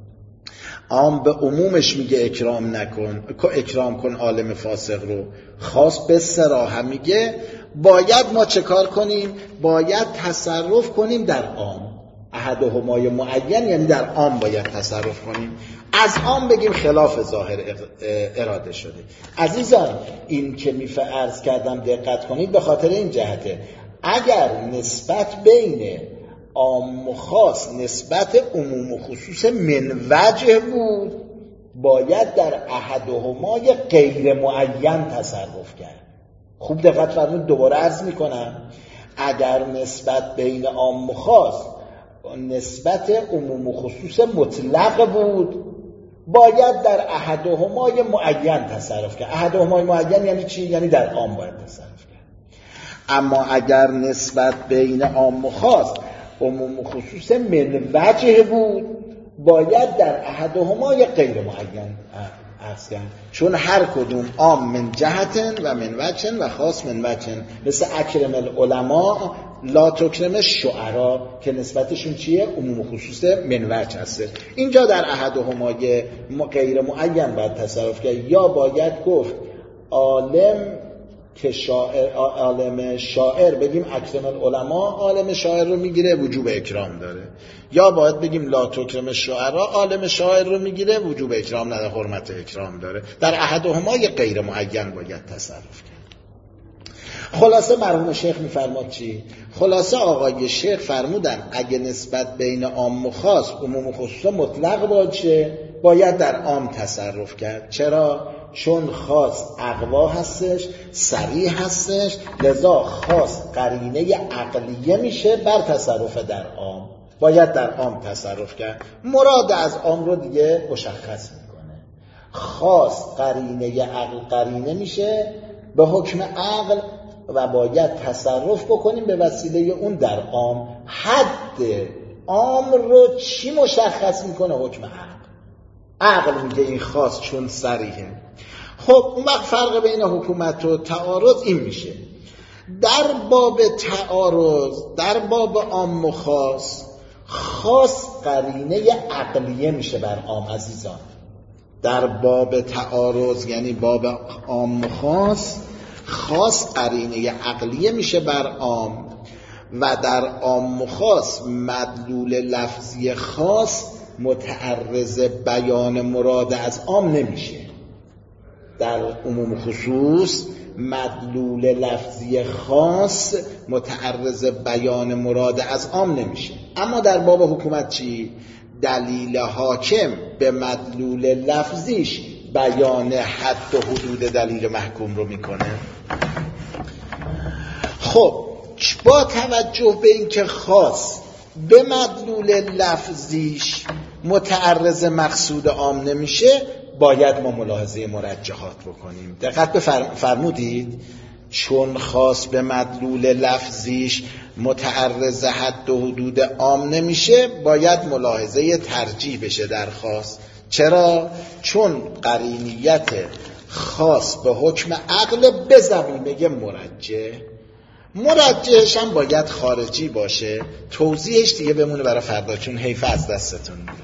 عام به عمومش میگه اکرام نکن، اکرام کن عالم فاسق رو، خاص به صراحه میگه باید ما چه کار کنیم؟ باید تصرف کنیم در عام. احدهما معین یعنی در عام باید تصرف کنیم. از عام بگیم خلاف ظاهر اراده شده. عزیزان این که میفه عرض کردم دقت کنید به خاطر این جهته، اگر نسبت بین عام و خاص نسبت عموم و خصوص من وجه بود باید در احدهما غیر معین تصرف کرد. خوب دقت فرمایید، دوباره عرض میکنم، اگر نسبت بین عام و خاص نسبت عموم و خصوص مطلق بود باید در احدهما معین تصرف کرد. احدهما معین یعنی چی؟ یعنی در عام باید تصرف کرد. اما اگر نسبت بین عام و خاص عموم و خصوص من وجه بود باید در احدهما غیر معین عرض کرد، چون هر کدوم عام من جهتن و من وجهن و خاص من وجهن. مثل اکرم العلماء لا تکرم الشعراء که نسبتشون چیه؟ عموم و خصوص من وجه هسته. اینجا در احدهما غیر معین باید تصرف کرد، یا باید گفت عالم که شاعر، عالم شاعر بگیم اکرم العلماء عالم شاعر رو میگیره وجوب اکرام داره، یا باید بگیم لا تکرم الشعراء عالم شاعر رو میگیره وجوب اکرام نداره، حرمت اکرام داره. در احدهما غیر معین باید تصرف کرد. خلاصه مرحوم شیخ میفرماد چی؟ خلاصه آقای شیخ فرمودن اگه نسبت بین عام و خاص عموم و خصوص مطلق باشه باید در عام تصرف کرد. چرا؟ چون خاص اقوا هستش، صریح هستش، لذا خاص قرینه عقلیه میشه بر تصرف در عام، باید در عام تصرف کرد. مراد از عام رو دیگه مشخص میکنه. خاص قرینه عقل قرینه میشه به حکم عقل و باید تصرف بکنیم به وسیله اون در عام. حد عام رو چی مشخص میکنه؟ حکم عقل. عقل میگه این خاص چون صریحه. خب اون وقت فرق بین حکومت و تعارض این میشه، در باب تعارض در باب عام و خاص، خاص قرینه عقلیه میشه بر عام. عزیزان در باب تعارض یعنی باب عام و خاص، خاص قرینه عقلیه میشه بر عام و در عام و خاص مدلول لفظی خاص متعرض بیان مراد از عام نمیشه. در عموم خصوص مدلول لفظی خاص متعرض بیان مراد از عام نمیشه. اما در باب حکومت چی؟ دلیل حاکم به مدلول لفظیش بیان حد و حدود دلیل محکوم رو میکنه. خب با توجه به اینکه خاص به مدلول لفظیش متعرض مقصود عام نمیشه، باید ما ملاحظه مرجحات بکنیم. دقت بفرمودید، چون خاص به مدلول لفظیش متعرض حد و حدود عام نمیشه، باید ملاحظه ترجیح بشه در خاص. چرا؟ چون قرینیت خاص به حکم عقل به زمینه مرجح، مرجحش هم باید خارجی باشه. توضیحش دیگه بمونه برای فردا، چون حیف از دستتون میره.